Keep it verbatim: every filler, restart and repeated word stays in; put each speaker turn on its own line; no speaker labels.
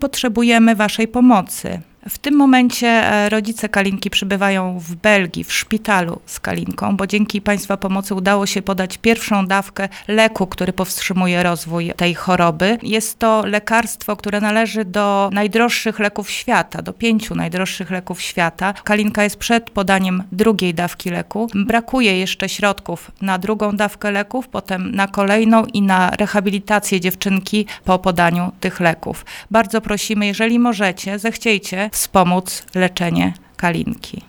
potrzebujemy Waszej pomocy. W tym momencie rodzice Kalinki przebywają w Belgii, w szpitalu z Kalinką, bo dzięki Państwa pomocy udało się podać pierwszą dawkę leku, który powstrzymuje rozwój tej choroby. Jest to lekarstwo, które należy do najdroższych leków świata, do pięciu najdroższych leków świata. Kalinka jest przed podaniem drugiej dawki leku. Brakuje jeszcze środków na drugą dawkę leków, potem na kolejną i na rehabilitację dziewczynki po podaniu tych leków. Bardzo prosimy, jeżeli możecie, zechciejcie wspomóc leczenie Kalinki.